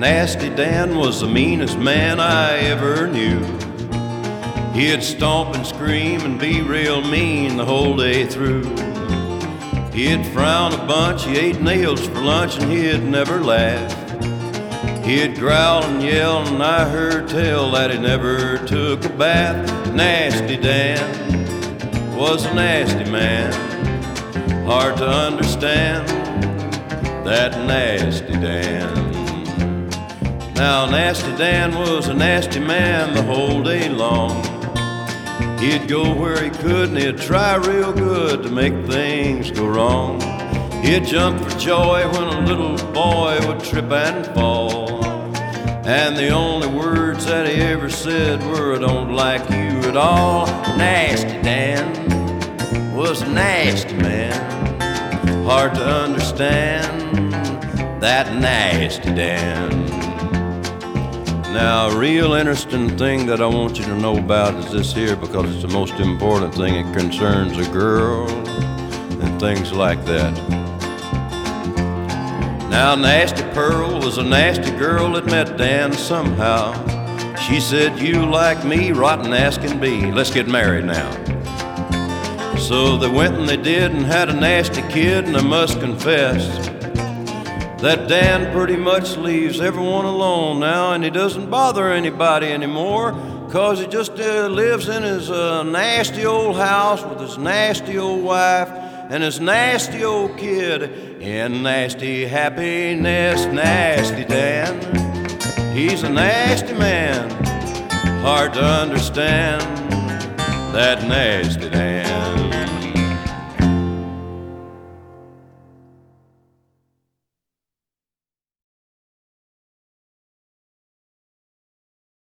Nasty Dan was the meanest man I ever knew. He'd stomp and scream and be real mean the whole day through. He'd frown a bunch, he ate nails for lunch, and he'd never laugh. He'd growl and yell, and I heard tell that he never took a bath. Nasty Dan was a nasty man, hard to understand, that Nasty Dan. Now Nasty Dan was a nasty man the whole day long. He'd go where he could and he'd try real good to make things go wrong. He'd jump for joy when a little boy would trip and fall, and the only words that he ever said were, "I don't like you at all." Nasty Dan was a nasty man, hard to understand, that Nasty Dan. Now, a real interesting thing that I want you to know about is this here, because it's the most important thing. It concerns a girl and things like that. Now, Nasty Pearl was a nasty girl that met Dan somehow. She said, "You like me, rotten ass can be. Let's get married now." So they went and they did and had a nasty kid, and I must confess that Dan pretty much leaves everyone alone now, and he doesn't bother anybody anymore, 'cause he just lives in his nasty old house with his nasty old wife and his nasty old kid in nasty happiness. Nasty Dan, he's a nasty man, hard to understand, that Nasty Dan.